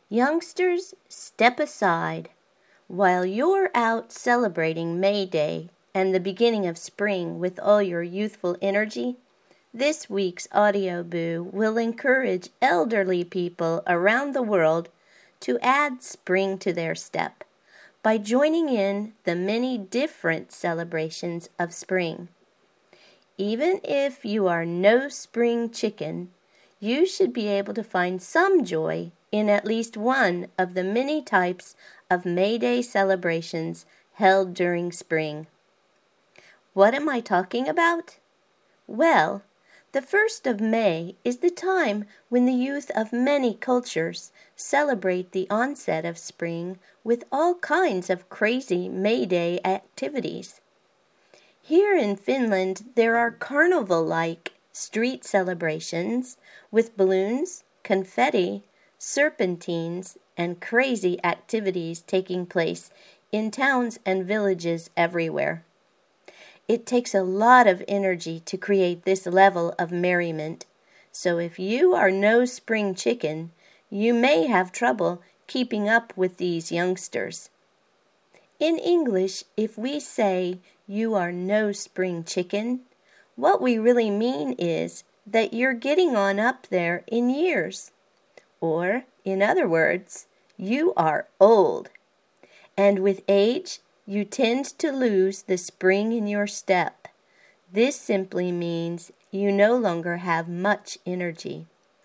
Youngsters, step aside. While you're out celebrating May Day and the beginning of spring with all your youthful energy, this week's Audio Boo will encourage elderly people around the world to add spring to their step by joining in the many different celebrations of spring. Even if you are no spring chicken, you should be able to find some joy in at least one of the many types of May Day celebrations held during spring. What am I talking about? Well, the 1st of May is the time when the youth of many cultures celebrate the onset of spring with all kinds of crazy May Day activities. Here in Finland, there are carnival-like street celebrations with balloons, confetti, serpentines, and crazy activities taking place in towns and villages everywhere. It takes a lot of energy to create this level of merriment, so if you are no spring chicken, you may have trouble keeping up with these youngsters. In English, if we say you are no spring chicken, what we really mean is that you're getting on up there in years. Or, in other words, you are old. And with age, you tend to lose the spring in your step. This simply means you no longer have much energy.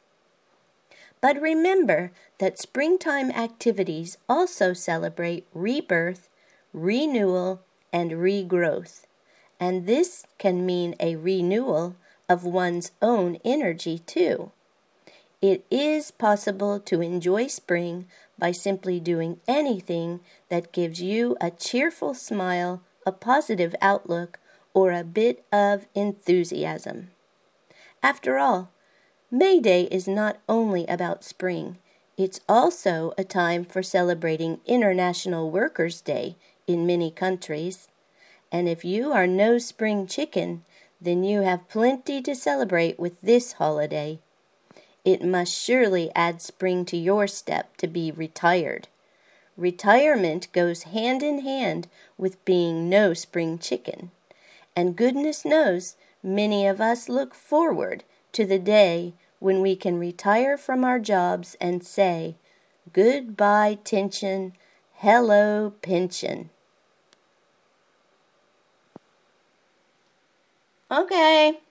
But remember that springtime activities also celebrate rebirth, renewal, and regrowth. And this can mean a renewal of one's own energy too. It is possible to enjoy spring by simply doing anything that gives you a cheerful smile, a positive outlook, or a bit of enthusiasm. After all, May Day is not only about spring, it's also a time for celebrating International Workers' Day in many countries. And if you are no spring chicken, then you have plenty to celebrate with this holiday. It must surely add spring to your step to be retired. Retirement goes hand in hand with being no spring chicken. And goodness knows, many of us look forward to the day when we can retire from our jobs and say, goodbye tension, hello pension. Okay.